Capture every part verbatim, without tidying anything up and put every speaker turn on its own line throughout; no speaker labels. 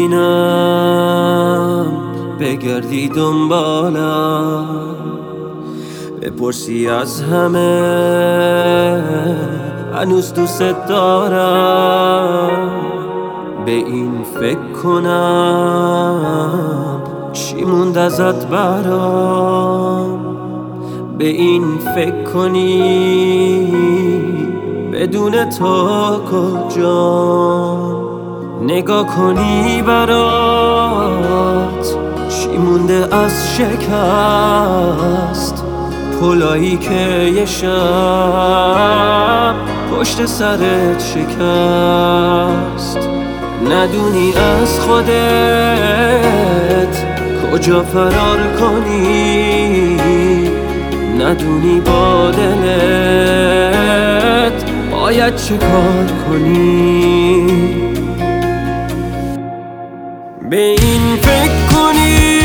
ببینم بگردی دنبالم، بپرسی از همه هنوز دوست دارم. به این فکر کنم چی موند ازت برام، به این فکر کنی بدون تو کجام، نگاه کنی برات چی مونده از شکست، پلایی که یه شب پشت سرت شکست. ندونی از خودت کجا فرار کنی، ندونی با دلت باید چه کار کنی. به این فکر کنی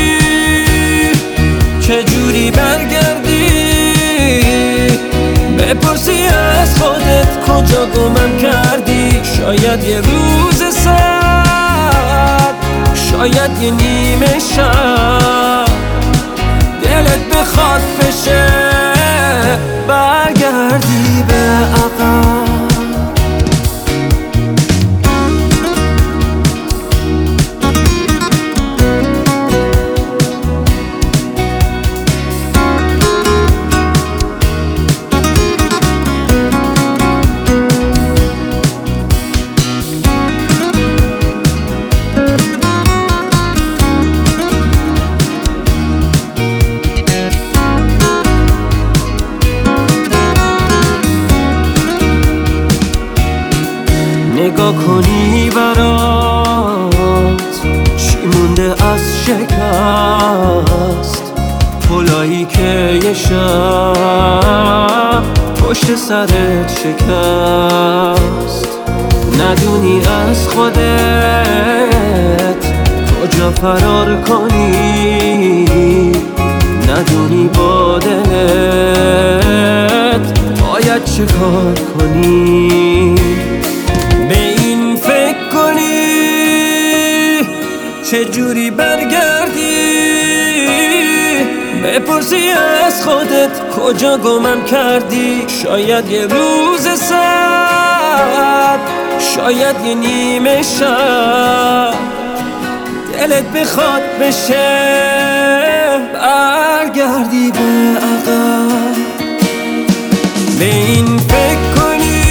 چجوری برگردی، بپرسی از خودت کجا گمم کردی. شاید یه روز سرد، شاید یه نیمه شب دلت بخواد بشه برگردی به عقب. نگاه کنی برات چی مونده از شکست، پلایی که یه شب پشت سرت شکست. ندونی از خودت کجا فرار کنی، ندونی با دلت باید چه کار کنی. چجوری برگردی، بپرسی از خودت کجا گمم کردی. شاید یه روز سرد، شاید یه نیمه شب دلت بخواد بشه برگردی به عقب. به این فکر کنی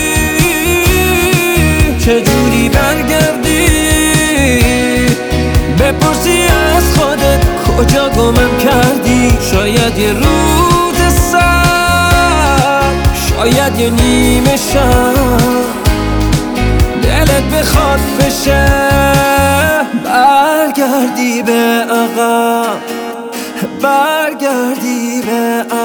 چجوری برگردی، بپرسی از خودت کجا گمم کردی. شاید یه روز سرد، شاید یه نیمه شب دلت بخواد بشه برگردی به عقب، برگردی به عقب.